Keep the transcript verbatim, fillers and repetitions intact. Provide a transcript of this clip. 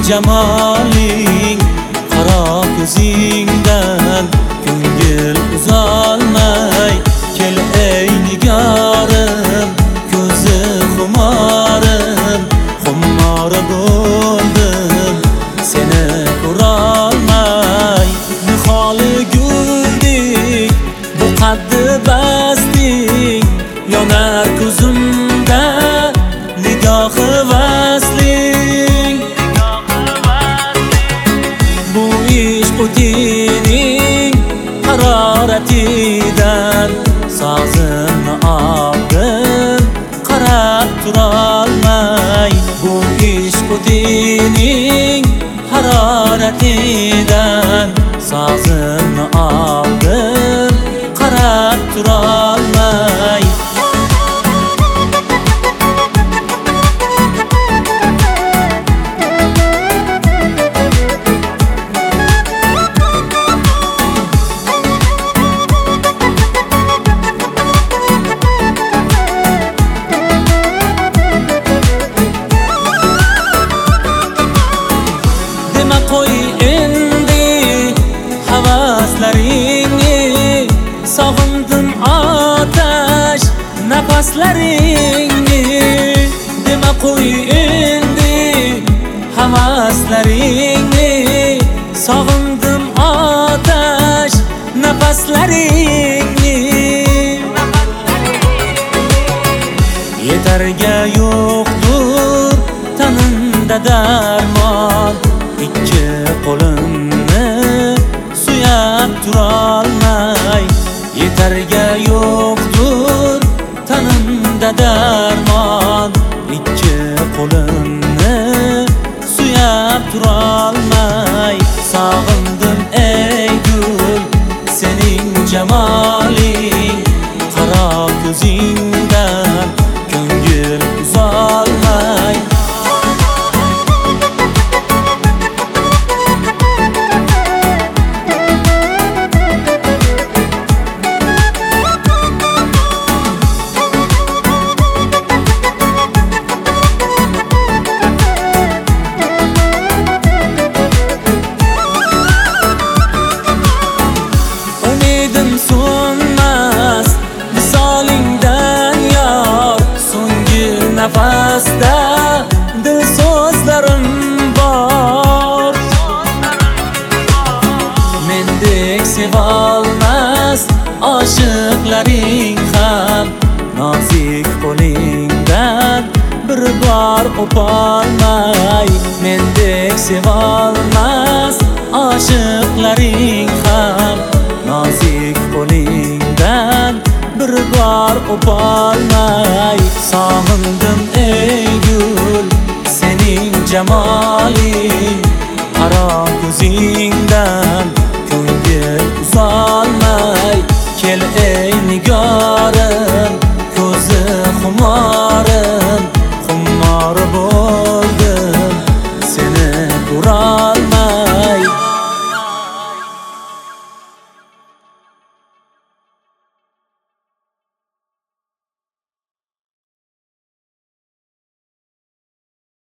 jamoling, qaro ko'zingdan ko'ngil uzolmay. Kel ey nigorim, ko'zi xumorim, xumori bo'ldim seni ko'rolmay. Niholi guldek bu qaddi basting, yonar ko'zimda nigohi vasling. Bu ishq o'tining haroratidan sozimni oldim qarab turolmay. Bu ishq o'tining haroratidan sozimni oldim qarab turolmay. Qo'y endi havaslaringni, sog'indim otash nafaslaringni. Dema qo'y endi havaslaringni, sog'indim otash nafaslaringni. Yetarga yo'qdur tanimda darmon, ikki qo'limni suyab turolmay. Yetarga yo'qdur tanimda darmon, ikki qo'limni suyab turolmay. Sog'indim ey gul sening jamoling, qaro ko'zingdan ko'ngil uzolmay. Nafasda dil so'zlarim bor, mendek sevolmas oshiqlaring ham. Nozik qo'lingdan bir bor o'polmay. Mendek sevolmas oshiqlaring ham. Nozik qo'lingdan bir bor o'polmay. Sog'indim ey gul sening jamoling, qaro ko'zingdan ko'ngil uzolmay. Kel ey nigorim, ko'zi xumorim, xumori bo'ldim seni ko'rolmay.